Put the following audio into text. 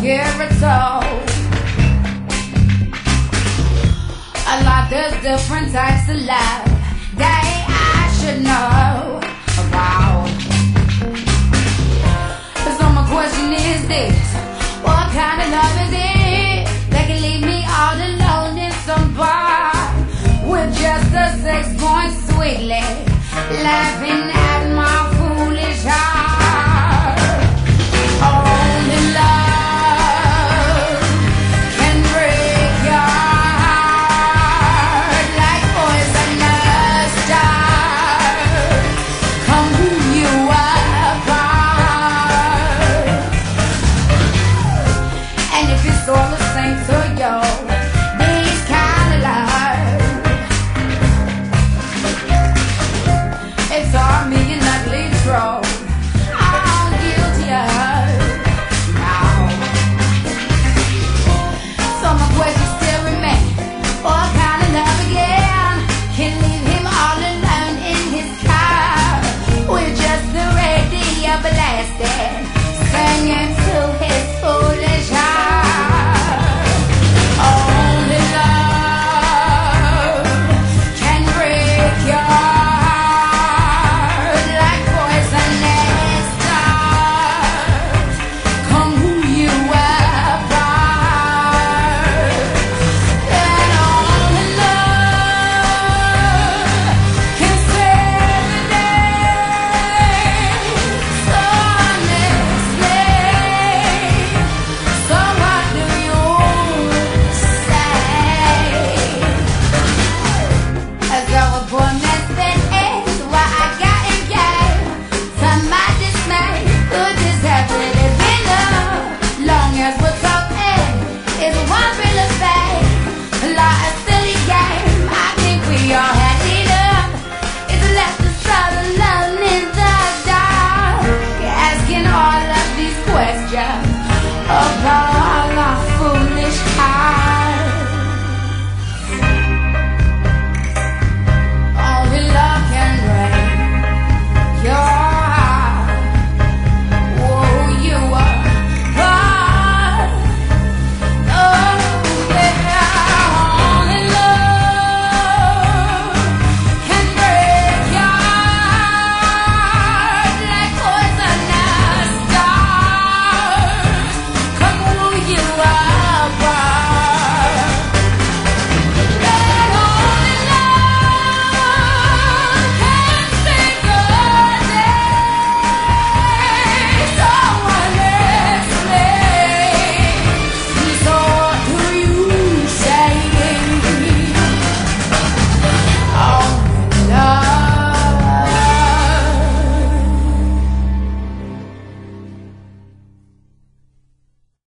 hear it told. A lot of different types of love that I should know about. So my question is this: what kind of love is it that can leave me all alone in some bar with just a 6 point sweetly laughing